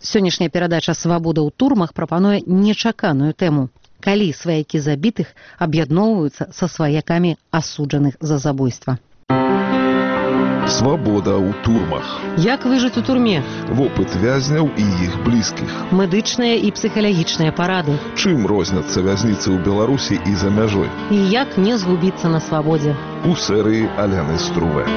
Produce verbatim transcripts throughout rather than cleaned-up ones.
Сённяшняя перадача «Свабода ў турмах» прапануе нечаканую тэму. Калі сваякі забітых аб'ядноўваюцца са сваякамі асуджаных за забойства. Свабода ў турмах. Як выжыць у турме? Вопыт вязняў і іх блізкіх. Медычныя і псіхалагічныя парады. Чым розняцца вязніцы ў Беларусі і за мяжой? І як не згубіцца на свабодзе? У серыі Аляны Струве.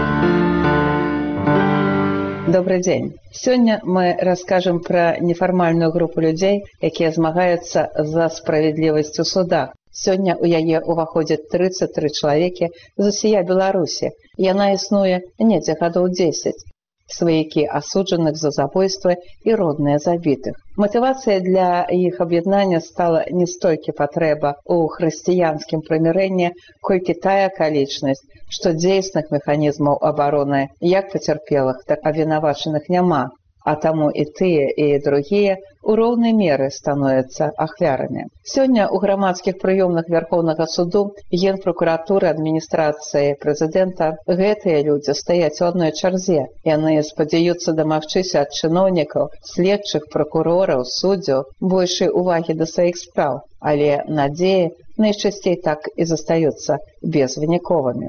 Добрый дзень. Сёння мы раскажам пра нефармальную групу людзей, якія змагаюцца за справядлівасць у судах. Сёння ў яе ўваходзяць трыццаць тры чалавекі з усія Беларусі. Яна існуе недзе гадоў дзесяць. Сваякі асуджаных за забойствы і родныя забітых. Матывацыя для іх аб'яднання стала не столькі патрэба ў хрысціянскім прымірэнні, колькі тая акалічнасць, што дзейсных механізмаў абароны як пацярпелых, так абвінавачаных няма, а таму і тыя, і другія у роўнай меры становяцца ахвярамі. Сёння ў грамадскіх прыёмных Вярхоўнага суду, Генпракуратуры, адміністрацыі прэзідэнта гэтыя людзі стаяць у адной чарзе. Яны спадзяюцца дамагчыся ад чыноўнікаў, следчых, пракурораў, суддзяў большай увагі да сваіх спраў, але надзеі найчасцей так і застаюцца безвыніковымі.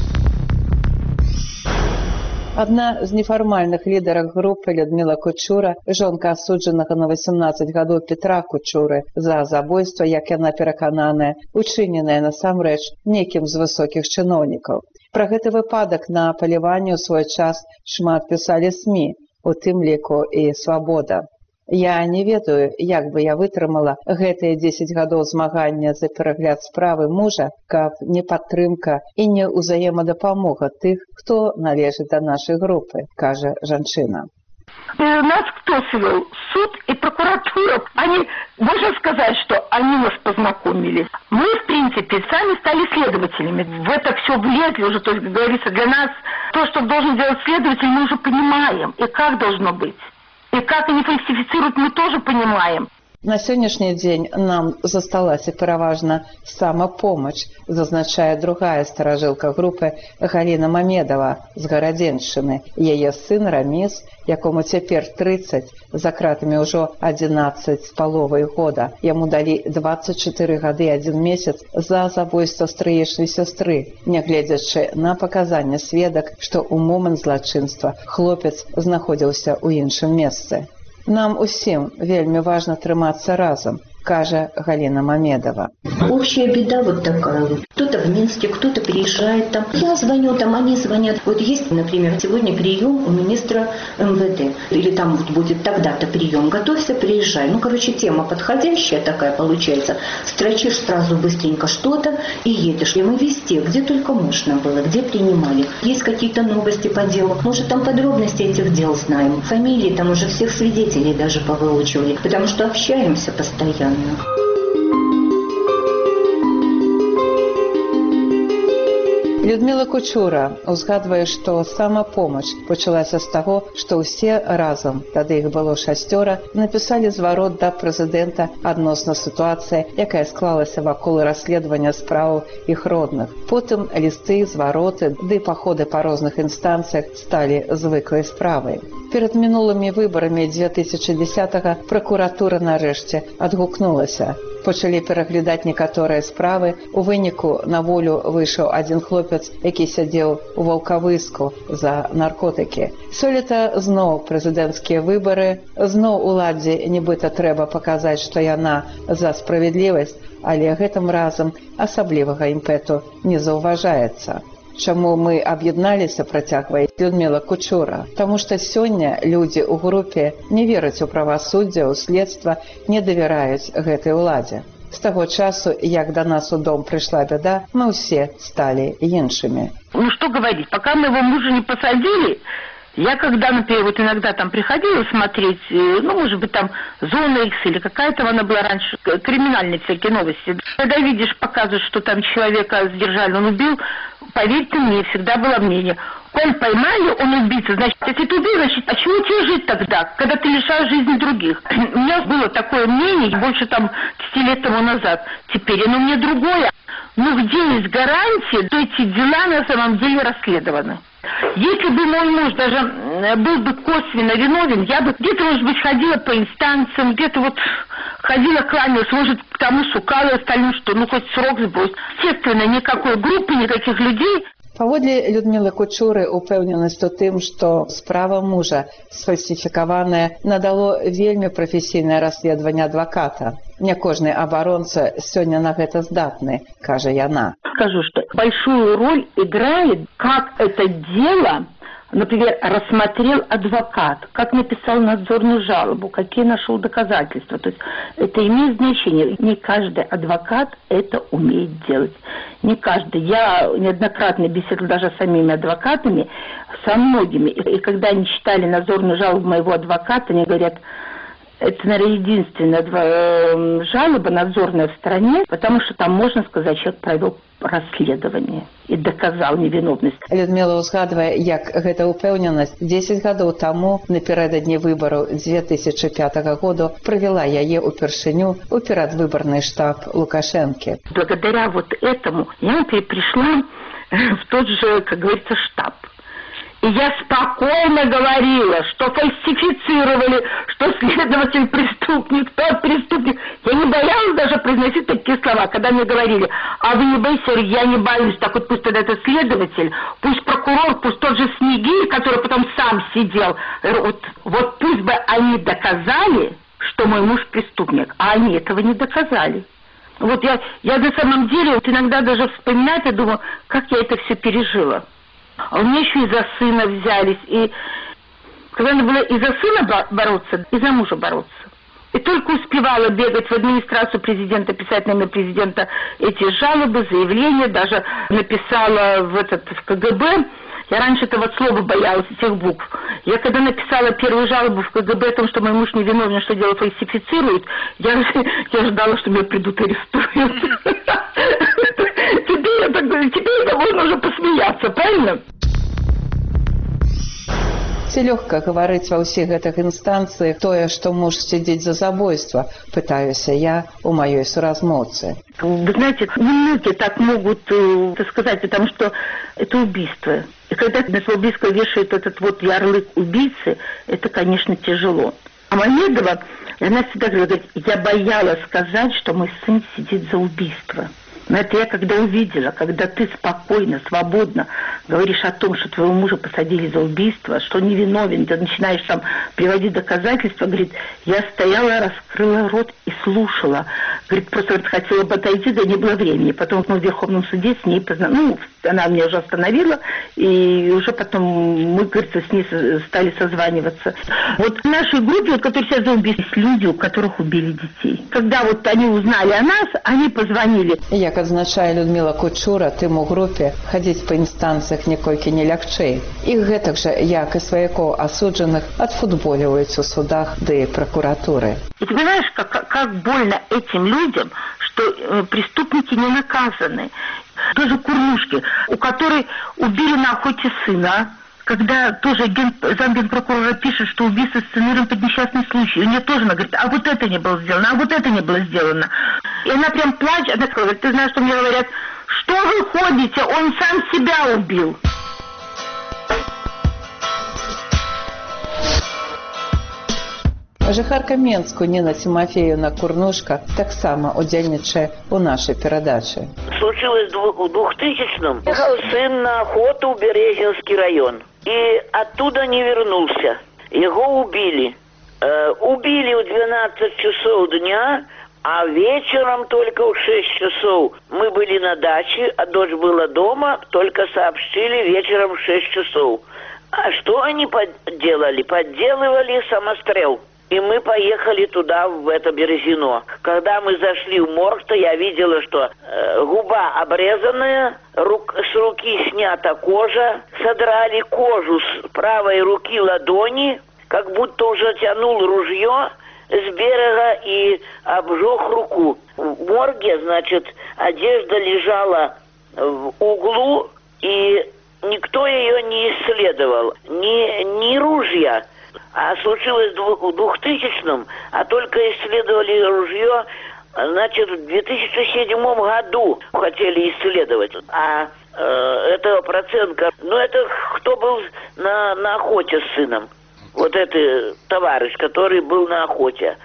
Адна з нефармальных лідарак групы Людміла Кучура, жонка асуджанага на васямнаццаць гадоў Петра Кучуры за забойства, як яна перакананая, учыненае насамрэч некім з высокіх чыноўнікаў. Пра гэты выпадак на паляванні ў свой час шмат пісалі СМІ, у тым ліку і «Свабода». Я не ведаю, як бы я вытрымала гэтыя дзесяць гадоў змагання за перагляд справы мужа, каб не падтрымка і не ўзаемадапамога тых, хто належыць да нашай групы, кажа жанчына. Нас кто свел? Суд и прокуратура. Они, можно сказать, что они нас познакомили. Мы, в принципе, сами стали следователями. В это все влезли уже, то есть, как говорится, для нас то, что должен делать следователь, мы уже понимаем. И как должно быть. И как они фальсифицируют, мы тоже понимаем. На сённяшні дзень нам засталася пераважна самапомач, зазначае другая старажылка групы Галіна Мамедова з Гарадзеншчыны. Яе сын Раміс, якому цяпер трыццаць, за кратамі ўжо адзінаццаць з паловай года. Яму далі дваццаць чатыры гады і адзін месяц за забойства стрыечнай сястры, нягледзячы на паказанне сведак, што ў момант злачынства хлопец знаходзіўся ў іншым месцы. Нам усім вельмі важна трымацца разом, кажа Галина Мамедова. Общая беда вот такая вот. Кто-то в Минске, кто-то приезжает там. Я звоню, там они звонят. Вот есть, например, сегодня прием у министра эм вэ дэ. Или там вот будет тогда-то прием. Готовься, приезжай. Ну, короче, тема подходящая такая получается. Строчишь сразу быстренько что-то и едешь. И мы везде, где только можно было, где принимали. Есть какие-то новости по делу. Может, там подробности этих дел знаем. Фамилии там уже всех свидетелей даже повыучивали. Потому что общаемся постоянно. Людміла Кучура узгадвае, што самапомач пачалася з таго, што ўсе разам, тады іх было шасцёра, напісалі зварот да прэзідэнта адносна сітуацыі, якая склалася вакол расследавання справаў іх родных. Потым лісты, звароты ды паходы па розных інстанцыях сталі звыклай справай. Перад мінулымі выбарамі дзве тысячы дзесятага пракуратура нарэшце адгукнулася. Пачалі пераглядаць некаторыя справы. У выніку на волю выйшаў адзін хлопец, які сядзеў у Ваўкавыску за наркотыкі. Сёлета зноў прэзідэнцкія выбары, зноў уладзе нібыта трэба паказаць, што яна за справядлівасць, але гэтым разам асаблівага імпэту не заўважаецца. Чаму мы аб'ядналіся, працягвае Людміла Кучура? Таму што сёння людзі ў групе не вераць у правасуддзе, у следства, не давяраюць гэтай уладзе. З таго часу, як до нас у дом пришла беда, мы все стали іншими. Ну что говорить, пока мы его мужа не посадили, я когда, например, вот иногда там приходила смотреть, ну, может быть, там «Зона Икс» или какая-то она была раньше, криминальные всякие новости. Когда видишь, показывают, что там человека задержали, он убил, поверьте мне, всегда было мнение. Он поймали, он убийца, значит, если ты убил, значит, а чего тебе жить тогда, когда ты лишаешь жизни других? У меня было такое мнение больше там десяти лет тому назад. Теперь оно мне другое. Ну где есть гарантия, что эти дела на самом деле расследованы? Если бы мой муж даже был бы косвенно виновен, я бы где-то, может быть, ходила по инстанциям, где-то вот ходила, кланялась, может, к тому шукала остальным, что ну хоть срок сбрось. Естественно, никакой группы, никаких людей. Паводле Людмілы Кучуры упэўненасць у тым, што справа мужа сфальсіфікаваная надало вельмі прафесійнае расследаванне адваката. Не кожны абаронца сёння на гэта здатны, кажа яна. Скажу, что большую роль играет, как это дело, например, рассмотрел адвокат, как написал надзорную жалобу, какие нашел доказательства. То есть это имеет значение. Не каждый адвокат это умеет делать. Не каждый. Я неоднократно беседовала даже с самими адвокатами, со многими. И когда они читали надзорную жалобу моего адвоката, они говорят, это, наверное, единственная жалоба надзорная в стране, потому что там, можно сказать, человек провел расследование и доказал невиновность. Людмила узгадывае, як гэта упэўненасць дзесяць гадоў таму напярэдадні выбараў дзве тысячы пятага году провела яе упершыню у перадвыбарны штаб Лукашенко. Благодаря вот этому я пришла в тот же, как говорится, штаб. И я спокойно говорила, что фальсифицировали, что следователь преступник, тот преступник. Я не боялась даже произносить такие слова, когда мне говорили, а вы не боитесь, я не боюсь, так вот пусть тогда этот следователь, пусть прокурор, пусть тот же Снегирь, который потом сам сидел, вот, вот пусть бы они доказали, что мой муж преступник, а они этого не доказали. Вот я, я на самом деле вот иногда даже вспоминать, я думаю, как я это все пережила. А у меня еще и за сына взялись. И когда надо было и за сына бороться, и за мужа бороться. И только успевала бегать в администрацию президента, писать на имя президента эти жалобы, заявления. Даже написала в этот в ка гэ бэ. Я раньше этого слова боялась, этих букв. Я когда написала первую жалобу в ка гэ бэ о том, что мой муж невиновен, что дело фальсифицирует, я, я ждала, что меня придут и арестуют. Теперь я так говорю, теперь можно уже посмеяться, правильно? Ці лёгка гаварыць ва ўсіх гэтых інстанцыях тое, што муж сидзіць за забойства, пытаюся я у маёй суразмоўцы. Вы знаете, немногие так могут э, сказать, потому что это убийство. И когда на своего близкого вешает этот вот ярлык убийцы, это, конечно, тяжело. А Мамедова, она всегда говорит, я боялась сказать, что мой сын сидит за убийство. Но это я когда увидела, когда ты спокойно, свободно говоришь о том, что твоего мужа посадили за убийство, что он невиновен, ты начинаешь там приводить доказательства, говорит, я стояла, раскрыла рот и слушала. Говорит, просто вот хотела бы отойти, да не было времени. Потом мы в Верховном суде с ней познакомились. Ну, она меня уже остановила, и уже потом мы, говорится, с ней стали созваниваться. Вот в нашей группе, вот, которые сейчас за убийство, есть люди, у которых убили детей. Когда вот они узнали о нас, они позвонили. Як адзначае Людміла Кучура, тым у групе хадзіць па інстанцыях неколькі не лягчэй. Іх гэтак жа, як і сваякоў асуджаных, адфутболіваюць у судах ды прокуратуры. И ты понимаешь, как, как больно этим людям, что э, преступники не наказаны. Тоже Курнушки, у которой убили на охоте сына, когда тоже ген, замгенпрокурора пишет, что убийство сценарируем под несчастный случай. У нее тоже она говорит, а вот это не было сделано, а вот это не было сделано. И она прям плачет, она сказала, ты знаешь, что мне говорят, что вы ходите, он сам себя убил. Жыхарка Менску Ніна Тимофеевна Курнушка таксама удзельнічае у нашай перадачы. Случилось в двухтысячном. Ехал сын на охоту в Березинский район. И оттуда не вернулся. Его убили. Э, убили в двенадцать часов дня, а вечером только в шесть часов. Мы были на даче, а дочь была дома, только сообщили вечером в шесть часов. А что они подделали? Подделывали самострел. И мы поехали туда, в это Березино. Когда мы зашли в морг-то, я видела, что э, губа обрезанная, рук, с руки снята кожа, содрали кожу с правой руки ладони, как будто уже тянул ружье с берега и обжег руку. В морге, значит, одежда лежала в углу, и никто ее не исследовал, ни, ни ружья. А случилось в двухтысячном, а только исследовали ружье, значит, в две тысячи седьмом году хотели исследовать. А э, этого Проценко. Ну, это кто был на, на охоте с сыном? Вот этот товарищ, который был на охоте.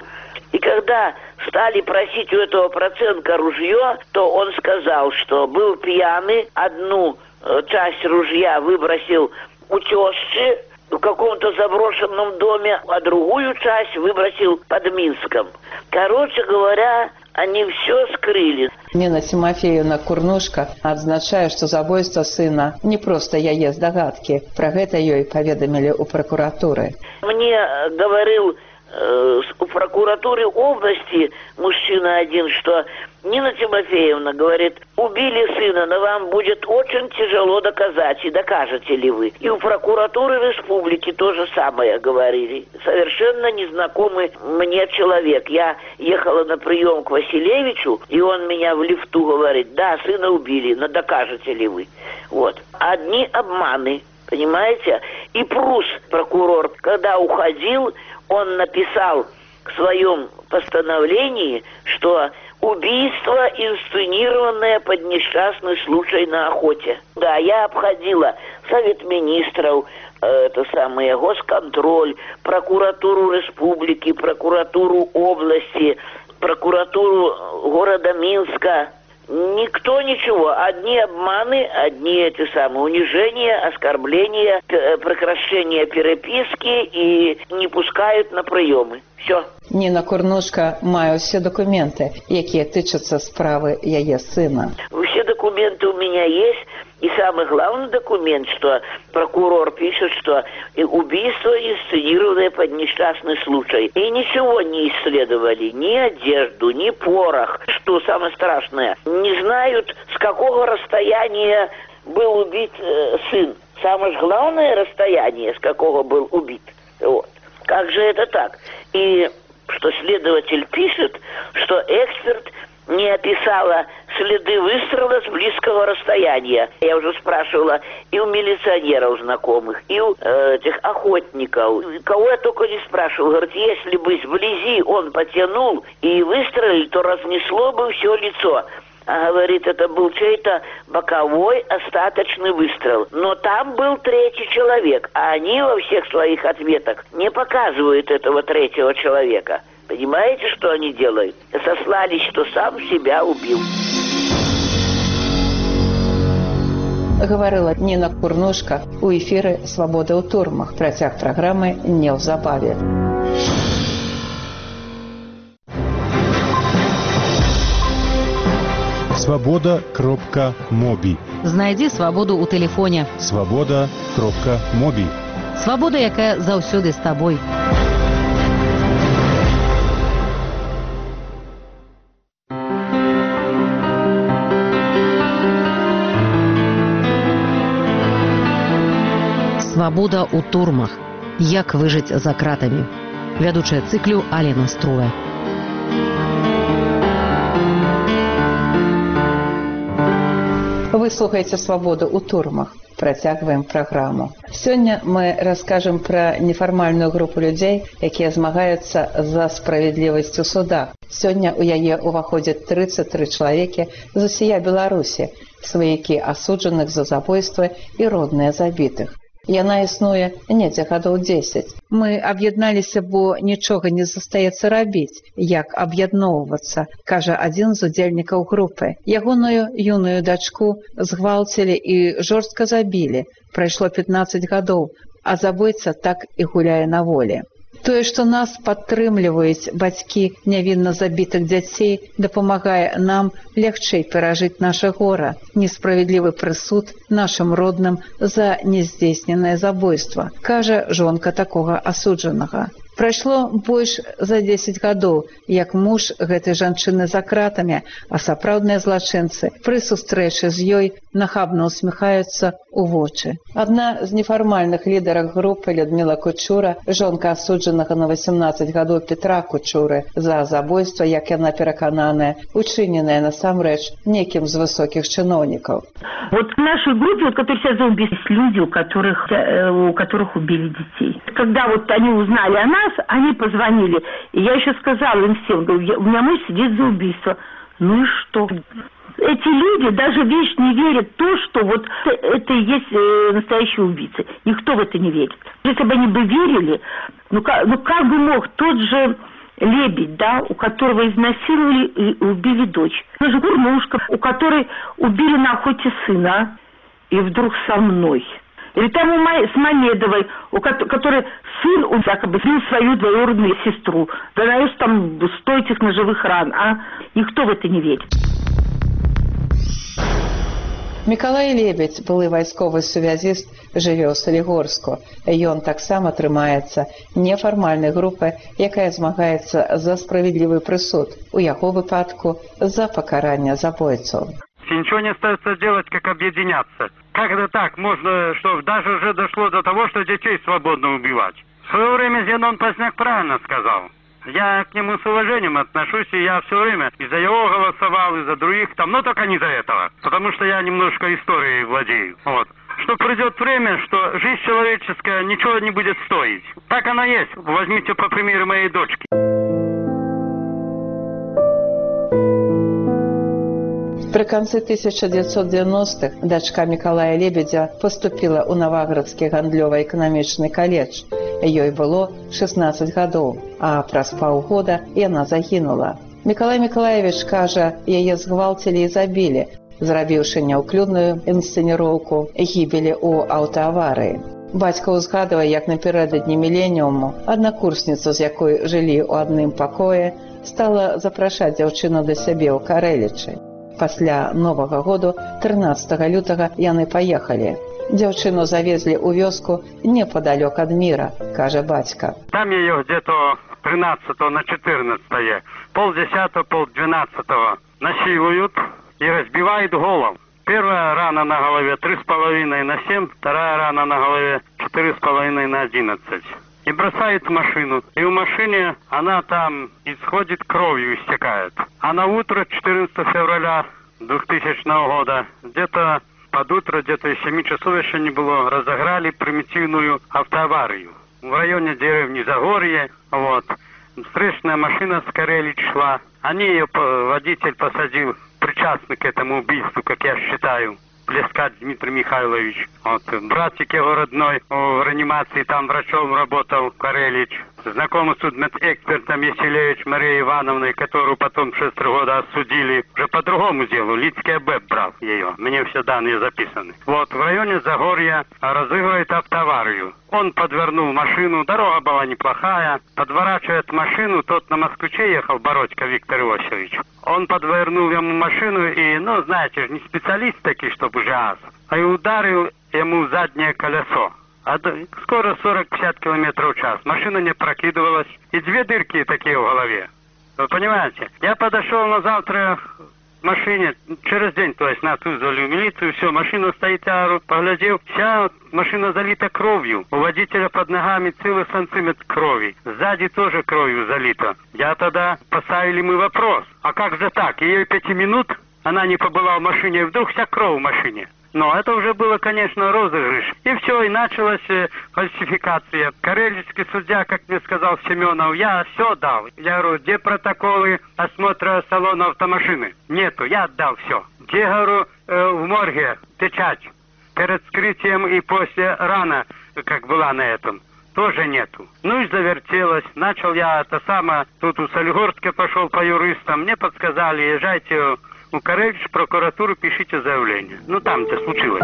И когда стали просить у этого Проценко ружье, то он сказал, что был пьяный, одну э, часть ружья выбросил у тещи в каком-то заброшенном доме, а другую часть выбросил под Минском. Короче говоря, они все скрыли. Ніна Тимофеевна Курнушка адзначае, што забойства сына не проста яе здагадкі. Пра гэта ёй паведамілі ў пракуратуры. Мне говорил э, в прокуратуре области мужчина один, что Нина Тимофеевна говорит, убили сына, но вам будет очень тяжело доказать, и докажете ли вы. И у прокуратуры республики то же самое говорили. Совершенно незнакомый мне человек. Я ехала на прием к Василевичу, и он меня в лифту говорит, да, сына убили, но докажете ли вы. Вот. Одни обманы, понимаете? И Прус, прокурор, когда уходил, он написал в своем постановлении, что убийство, инсценированное под несчастный случай на охоте. Да, я обходила Совет Министров, это самое, Госконтроль, прокуратуру республики, прокуратуру области, прокуратуру города Минска. Никто ничего. Одни обманы, одни эти самые унижения, оскорбления, прекращение переписки и не пускают на приемы. Все. Ніна Курнушка мае ўсе документы, якія тычацца справы яе сына. Все документы у меня есть. И самый главный документ, что прокурор пишет, что убийство инсценированное под несчастный случай. И ничего не исследовали, ни одежду, ни порох. Что самое страшное, не знают, с какого расстояния был убит э, сын. Самое главное расстояние, с какого был убит. Вот. Как же это так? И что следователь пишет, что эксперт не описала следы выстрела с близкого расстояния. Я уже спрашивала и у милиционеров знакомых, и у э, этих охотников. Кого я только не спрашивал. Говорит, если бы сблизи он потянул и выстрелил, то разнесло бы все лицо. А говорит, это был чей-то боковой остаточный выстрел. Но там был третий человек, а они во всех своих ответах не показывают этого третьего человека. Понимаете, что они делают? Сослались, что сам себя убил. Говорила Ніна Курнушка у эфіры «Свабода ў турмах». Працяг праграмы неўзабаве. свобода кропка моби. Знайдзі свабоду ў тэлефоне. свобода кропка моби. Свабода, якая заўсёды з табой. Свабода ў турмах. Як выжыць за кратамі. Вядучая цыклю Алена Струя. Вы слухаеце «Свабоду ў турмах». Працягваем праграму. Сёння мы раскажам пра нефармальную групу людзей, якія змагаюцца за справядлівасць у судах. Сёння ў яе ўваходзяць трыццаць тры чалавекі з усія Беларусі, сваякі асуджаных за забойства і родныя забітых. Яна існуе недзе гадоў дзесяць. Мы аб'ядналіся, бо нічога не застаецца рабіць, як аб'ядноўвацца, кажа адзін з удзельнікаў групы. Ягоную юную дачку згвалцілі і жорстка забілі. Прайшло пятнаццаць гадоў, а забойца так і гуляе на волі. Тое, што нас падтрымліваюць бацькі нявінна забітых дзяцей, дапамагае нам лягчэй перажыць наша гора, несправядлівы прысуд нашым родным за нездзейсненае забойства, кажа жонка такога асуджанага. Прайшло больш за дзесяць гадоў, як муж гэтай жанчыны за кратамі, а сапраўдныя злачынцы пры сустрэчы з ёй нахабна усміхаюцца ў вочы. Адна з нефармальных лідарак групы Людмила Кучура, жонка асуджанага на васемнаццаць гадоў Петра Кучуры за забойства, як яна перакананая, учыненае насамрэч некім з высокіх чыноўнікаў. Вот в нашей группе, вот, которые сейчас зомби, есть люди, у которых, э, у которых убили детей. Когда вот они узнали о нас, они позвонили. И я еще сказала им всем, говорю, у меня муж сидит за убийство. Ну и что? Эти люди даже вещь не верят в то, что вот это и есть э, настоящие убийцы. Никто в это не верит. Если бы они бы верили, ну как, ну как бы мог тот же Лебедь, да, у которого изнасиловали и убили дочь. Это же Гурнушка, у которой убили на охоте сына, и вдруг со мной. Или там у Май, с Мамедовой, у которой сын у якобы сбил свою двоюродную сестру. Да нанес там сто этих ножевых ран, а никто в это не верит. Мікалай Лебедь, былы вайсковы сувязіст, жыве ў Салігорску. Ён таксама трымаецца нефармальнай групай, якая змагаецца за справедлівы прысуд. У яго выпадку за пакаранне забойцаў. Ничего не остается делать, как объединяться. Как это так? Можно, что даже уже дошло до того, что детей свободно убивать. В свое время Зенон Поздняк правильно сказал. Я к нему с уважением отношусь, и я все время и за его голосовал, и за других там, но только не за этого. Потому что я немножко историей владею. Вот. Что придет время, что жизнь человеческая ничего не будет стоить. Так она есть. Возьмите по примеру моей дочки. Пры канцы тысяча девятьсот девяностых дачка Мікалая Лебедзя паступіла ў Наваградскі гандлёва-эканамічны каледж. Ёй было шестнадцать гадоў, а праз паўгода яна загінула. Мікалай Мікалаевіч кажа, яе згвалцілі і забілі, зрабіўшы няўклюдную інсцэніроўку гібелі ў аўтааварыі. Бацька ўзгадвае, як напярэдадні міленіуму аднакурсніцу, з якой жылі ў адным пакоі, стала запрашаць дзяўчыну да сябе ў Карэлічы. Пасля Новага году, трынаццатага лютага, яны паехалі. Дзяўчыну завезлі ў вёску непадалёк ад міра, кажа бацька. Там ее где-то тринадцатого на четырнадцатое, полдесятого, полдвенадцатого насилуют и разбивают голову. Первая рана на голове три с половиной на семь, вторая рана на голове четыре с половиной на одиннадцать. И бросает в машину. И в машине она там исходит кровью, истекает. А на утро четырнадцатого февраля двухтысячного года, где-то под утро, где-то из семи часов еще не было, разыграли примитивную автоаварию. В районе деревни Загорье, вот. Встречная машина с Карелич шла. Они ее, водитель посадил, причастный к этому убийству, как я считаю. Плескать Дмитрий Михайлович. Вот. Братик его родной в реанимации, там врачом работал Карелич. Знакомый судмедэкспертом Еселевич Мария Ивановна, которую потом в шесть года осудили уже по другому делу. Лицкий БЭП брал ее. Мне все данные записаны. Вот, в районе Загорья разыгрывает автоаварию. Он подвернул машину, дорога была неплохая. Подворачивает машину, тот на Москвиче ехал, Бородько Виктор Иосифович. Он подвернул ему машину и, ну, знаете, не специалист такой, чтобы уже ас, а и ударил ему в заднее колесо. А скоро сорок-пятьдесят километров в час. Машина не прокидывалась. И две дырки такие в голове. Вы понимаете? Я подошел на завтра в машине, через день, то есть нас вызвали в милицию, все, машина стоит, я поглядел, вся машина залита кровью. У водителя под ногами целый сантиметр крови. Сзади тоже кровью залита. Я тогда поставили мы вопрос. А как же так? Ее пяти минут она не побыла в машине, и вдруг вся кровь в машине. Но это уже было, конечно, розыгрыш. И все, и началась э, фальсификация. Карелический судья, как мне сказал Семенов, я все дал. Я говорю, где протоколы осмотра салона автомашины? Нету, я отдал все. Где, говорю, э, в морге печать? Перед вскрытием и после рана, как была на этом, тоже нету. Ну и завертелось. Начал я это самое, тут у Солигорска пошел по юристам. Мне подсказали, езжайте у Карелич, в прокуратуру, пишите заявление. Ну там это случилось.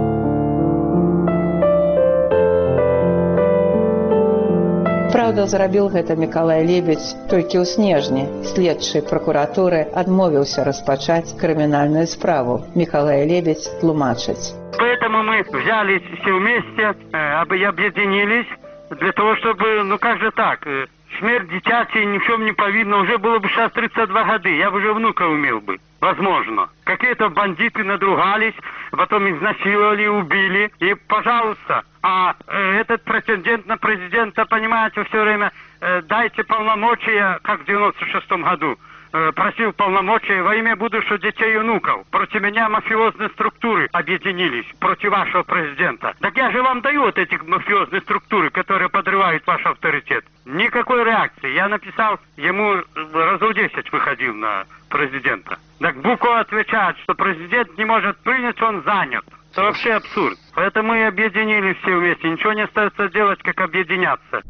Праўда, зрабіў гэта Мікалай Лебедзь толькі ў снежні. Следчы пракуратуры адмовіўся распачаць крымінальную справу. Мікалай Лебедзь тлумачыць. Поэтому мы взялись все вместе, э, объединились для того, чтобы, ну как же так, э, смерть дитяти ни в чем не повинна, уже было бы сейчас тридцать два года, я бы уже внука умел бы. Возможно. Какие-то бандиты надругались, потом изнасиловали, убили, и пожалуйста. А э, этот претендент на президента, понимаете, все время э, дайте полномочия, как в девяносто шестом году, э, просил полномочий во имя будущих детей и внуков. Против меня мафиозные структуры объединились против вашего президента. Так я же вам даю вот эти мафиозные структуры, которые подрывают ваш авторитет. Никакой реакции. Я написал, ему разов десять выходил на президента. Так Буко отвечает, что президент не может принять, он занят. Это вообще абсурд. Поэтому и объединились все вместе. Ничего не остается делать, как объединяться.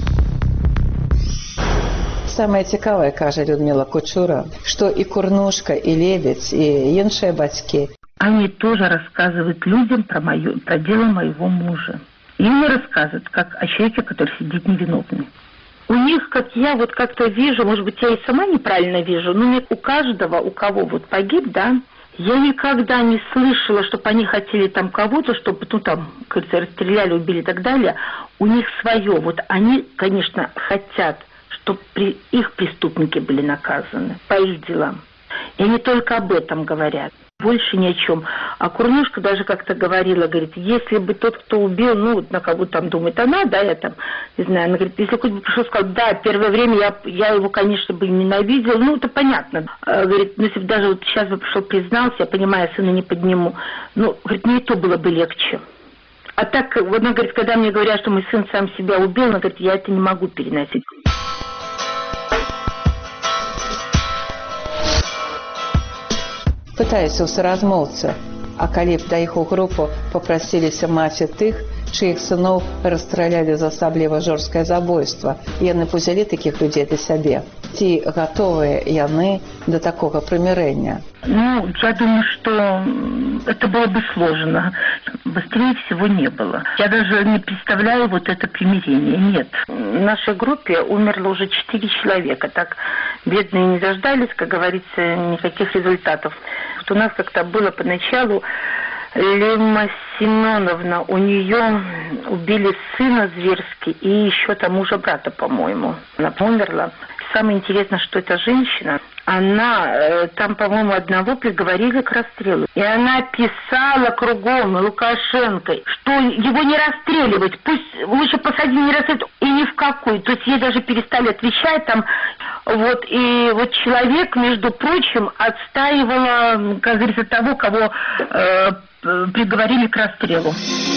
Самае цікавае, кажа Людмила Кучура, што і Курнушка, і Лебедь, і іншыя бацькі. Они тоже рассказывают людям про, мою, про дело моего мужа. И не рассказывают, как о человеке, который сидит невиновный. У них, как я вот как-то вижу, может быть, я и сама неправильно вижу, но у каждого, у кого вот погиб, да, я никогда не слышала, чтобы они хотели там кого-то, чтобы, ну, там, кажется, расстреляли, убили и так далее. У них свое. Вот они, конечно, хотят, чтобы при, их преступники были наказаны по их делам. И они только об этом говорят. Больше ни о чем. А Курнушка даже как-то говорила, говорит, если бы тот, кто убил, ну, вот на кого там думает она, да, я там, не знаю, она говорит, если кто-то пришел и сказал, да, первое время я, я его, конечно, бы ненавидел, ну, это понятно. А, говорит, ну, если бы даже вот сейчас бы пришел, признался, я понимаю, сына не подниму, ну, говорит, мне и то было бы легче. А так, вот она говорит, когда мне говорят, что мой сын сам себя убил, она говорит, я это не могу переносить. Пытаюся ў суразмоўцы, а калі б да іх у групу папрасіліся маці тых, чыіх сыноў расстралялі за асабліва жорсткае забойства, яны б узялі такіх людзей да сябе. Ці гатовыя яны да такога прымірэння? Ну, я думаю, что это было бы сложно. Быстрее всего не было. Я даже не представляю вот это примирение. Нет. В нашей группе умерло уже четыре человека. Так бедные не дождались, как говорится, никаких результатов. Вот у нас как-то было поначалу Лема Семеновна, у нее убили сына зверски и еще там мужа брата, по-моему. Она умерла. Самое интересное, что эта женщина, она, э, там, по-моему, одного приговорили к расстрелу. И она писала кругом Лукашенко, что его не расстреливать, пусть лучше посадить, не расстреливать, и ни в какую. То есть ей даже перестали отвечать там. Вот, и вот человек, между прочим, отстаивала, как говорится, того, кого э, приговорили к расстрелу.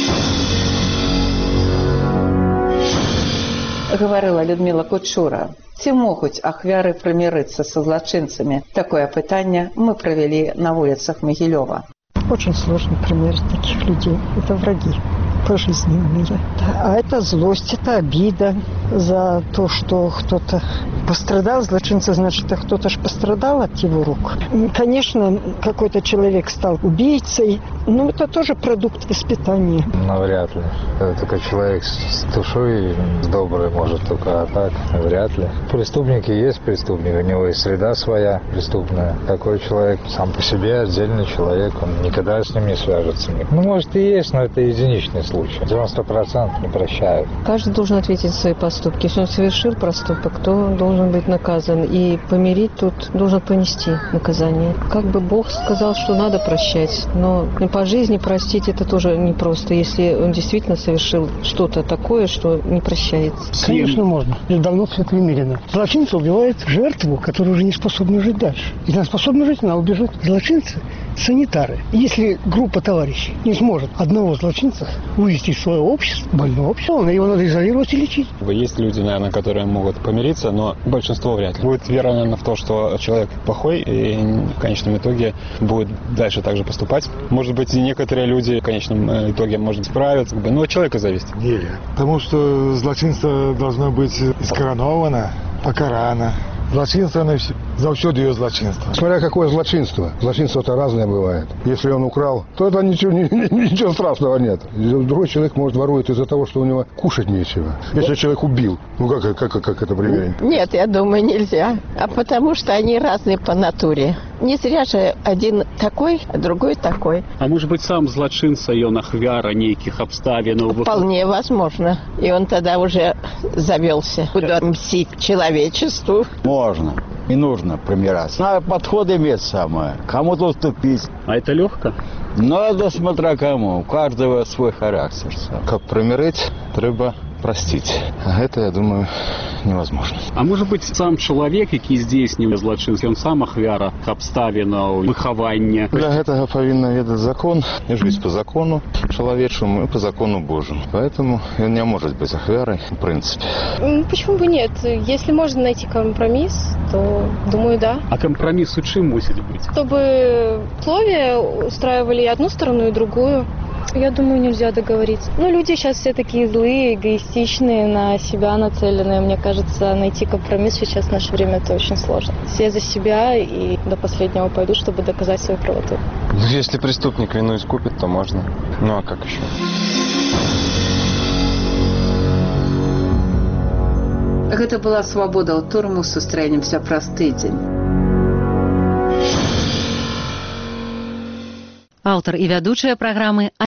Говорила Людмила Кучура. Ці могуць ахвяры прымірыцца са злачынцамі? Такое пытанне мы провели на улицах Могилева. Очень сложно примерить таких людей. Это враги пожизненные. А это злость, это обида за то, что кто-то пострадал. Злочинца, значит, а кто-то же пострадал от его рук. Конечно, какой-то человек стал убийцей, но это тоже продукт воспитания. Навряд ли. Только человек с душой, с доброй, может, только а так, вряд ли. Преступники есть преступник, у него есть среда своя преступная. Такой человек сам по себе отдельный человек, он никогда с ним не свяжется. Ну, может, и есть, но это единичный случай. девяносто процентов не прощают. Каждый должен ответить за свои поступки. Если он совершил проступок, то должен быть наказан. И помирить тут должен понести наказание. Как бы Бог сказал, что надо прощать, но по жизни простить это тоже непросто, если он действительно совершил что-то такое, что не прощается. Конечно, можно. Давно все примирено. Злочинцы убивают жертву, которая уже не способна жить дальше. Если она способна жить, она убежит. Злочинцы – санитары. Если группа товарищей не сможет одного злочинца вывести из своего общества, больного общества, его надо изолировать и лечить. Есть люди, наверное, которые могут помириться, но большинство вряд ли. Будет вера, наверное, в то, что человек плохой и в конечном итоге будет дальше так же поступать. Может быть, и некоторые люди в конечном итоге, может, справятся, но от человека зависит. Нет, потому что злочинство должно быть искороновано, покарано. Злочинство, оно завсёды ее злочинство. Смотря какое злочинство. Злочинство-то разное бывает. Если он украл, то это ничего, ничего страшного нет. Другой человек, может, ворует из-за того, что у него кушать нечего. Если человек убил, ну как, как, как это примерение? Нет, я думаю, нельзя. А потому что они разные по натуре. Не зря же один такой, а другой такой. А может быть, сам злочинца, и он ахвяра неких обставин? Вполне возможно. И он тогда уже завелся. Куда мстить человечеству? Можно и нужно примираться. Надо подход иметь самое. Кому-то уступить. А это легко? Надо, смотря кому. У каждого свой характер. Как примирить, треба простить. А это, я думаю, невозможно. А может быть, сам человек, який здійснює злочинство, он сам ахвяра обставинаў, выхавання? Для гэтага павінна ведаць закон и жить по закону человечему и по закону Божьему. Поэтому он не может быть ахвярой в принципе. Почему бы нет? Если можно найти компромисс, то, думаю, да. А компромисс у чым мусить быть? Чтобы условия устраивали и одну сторону, и другую. Я думаю, нельзя договориться. Ну, люди сейчас все такие злые, эгоистичные, на себя нацеленные. Мне кажется, найти компромисс сейчас в наше время это очень сложно. Все за себя и до последнего пойдут, чтобы доказать свою правоту. Ну, если преступник вину искупит, то можно. Ну, а как еще? Гэта была «Свабода ў турму». Сустрэнемся праз тыдзень. Аўтар і вядучая праграмы